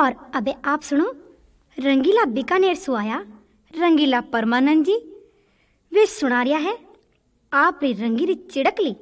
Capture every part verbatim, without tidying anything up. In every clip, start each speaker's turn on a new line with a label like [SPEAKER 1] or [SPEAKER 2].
[SPEAKER 1] और अबे आप सुनो, रंगीला बीकानेर सु आया रंगीला परमानंद जी वे सुना रिया है आप री रंगीली चिड़कली।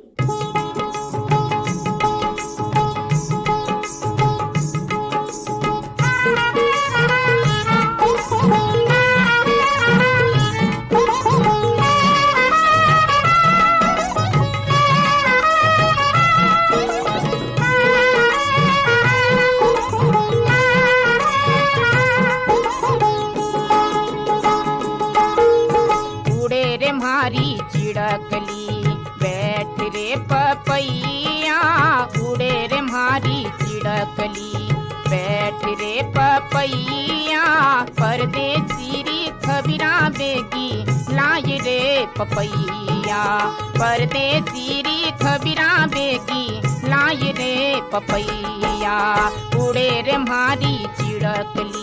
[SPEAKER 2] चिड़कली बैठ रे पपैया, उड़े रे मारी चिड़कली बैठ रे पपैया, परदेसी री खबरा बेगी लाए रे पपैया, परदेसी री खबरा बेगी लाए रे पपैया, उड़े रे मारी चिड़कली।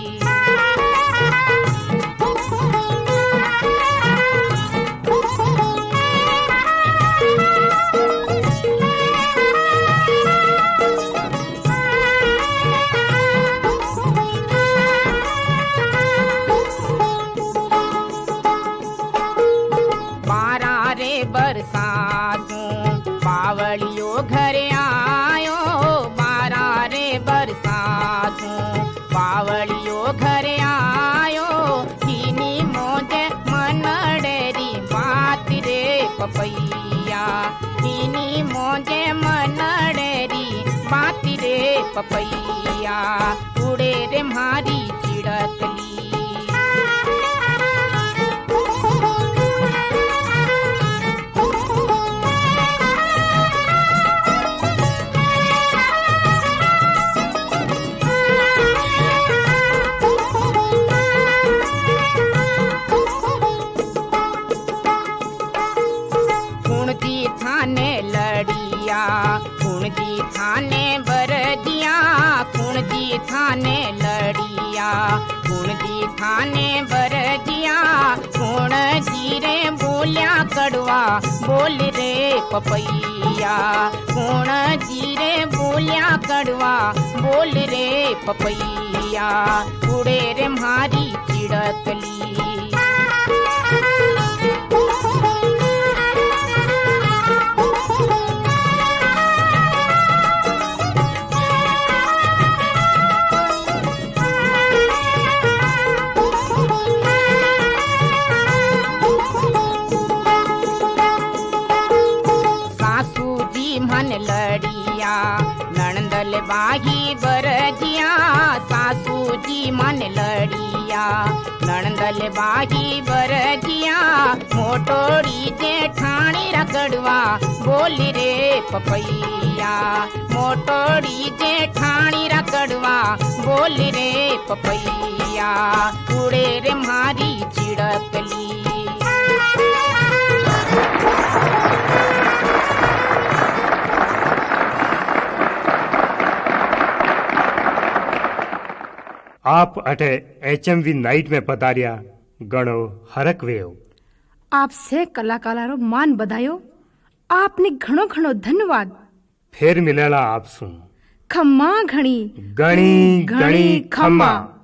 [SPEAKER 2] बरसातू बावलियो घर आयो, बारा रे बरसातू बावलियो घर आयो, चीनी मोजे मनडेरी बात रे पपैया, चीनी मोजे मनडेरी बात रे पपैया, उड़े रे मारी चिड़कली। थाने लड़िया कुणजी थाने बरदिया, कुणजी थाने लड़िया कुणजी थाने बरदिया, कुण जी रे बोलिया कड़वा बोल रे पपैया, कुण जी रे बोलिया कड़वा बोल रे पपैया, उड़े रे मारी चिड़कली। मन लड़िया नणंदल बाही बरजिया, सासू जी मन लड़िया नणंदल बाही बरजिया, मोटोड़ी जेठानी रगड़वा बोल रे पपैया, मोटोड़ी जेठानी रगड़वा बोल रे पपैया, उड़े रे मारी चिड़कली।
[SPEAKER 3] आप अटे एचएमवी नाइट में पधारिया गणो हरक वेयो।
[SPEAKER 4] आप से कलाकारो मान बधायो, आपने घणो घणो धन्यवाद।
[SPEAKER 3] फिर मिलेला आप सु।
[SPEAKER 4] खम्मा घणी
[SPEAKER 3] गणी गणी खम्मा।